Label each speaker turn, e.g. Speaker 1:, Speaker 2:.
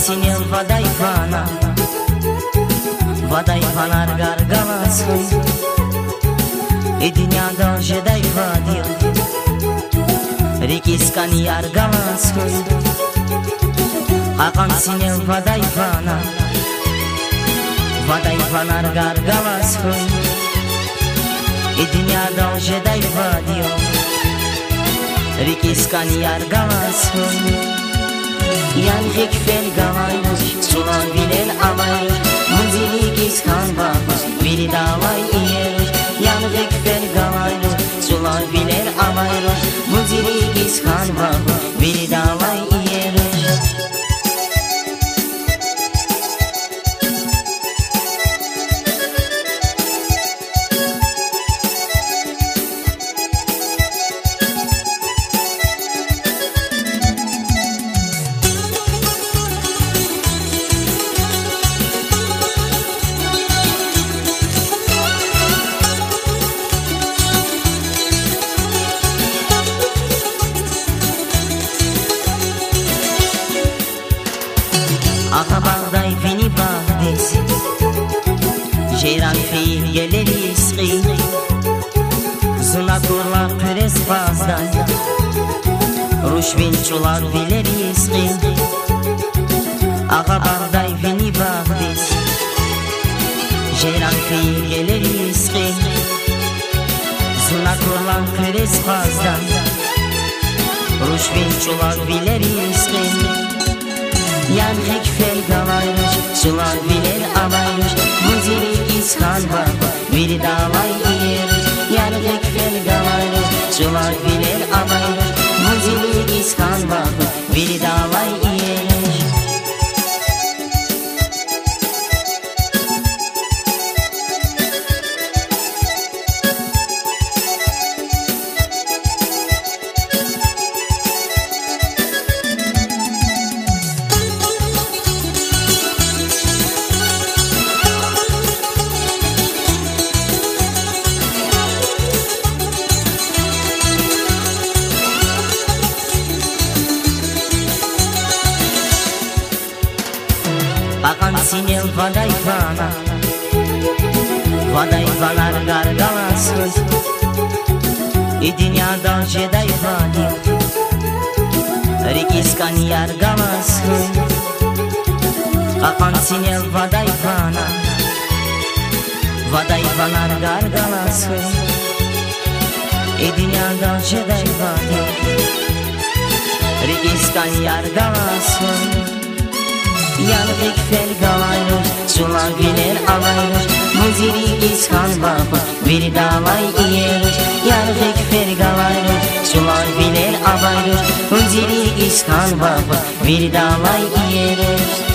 Speaker 1: Aqansinel vadayfanar gargalasın E dünyada jedayfadil Rikiskan yargalasın Aqansinel vadayfanar gargalasın E dünyada jedayfadil Rikiskan yargalasın Yanjik fel galaynos, sulan bilen alaynos Munzilik iskan bakos, biri davay iyeros Yanjik fel galaynos, sulan bilen alaynos Munzilik iskan bakos, biri davay iyeros Aqabağday fini bağdes Jeyran feyil gelir isqi Zuna kurlar qüres bazdan Ruşbin çular bilir isqi Aqabağday fini bağdes Jeyran feyil gelir isqi Zuna kurlar qüres bazdan Ruşbin çular bilir isqi Yanjik fel galaynos, sulan bilen alaynos Munzilik iskan bakos, biri davay iyeros Yanjik fel galaynos, sulan bilen alaynos Munzilik iskan bakos, biri davay iyeros Aqansinel vadayfanar gargalasın E dünyada jedayfadil Rikiskan yargalasın Aqansinel vadayfanar gargalasın E dünyada jedayfadil Rikiskan yargalasın Yanjik fel galaynos, sulan bilen alaynos Munzilik iskan bakos, biri davay iyeros Yanjik fel galaynos, sulan bilen alaynos Munzilik iskan bakos, biri davay iyeros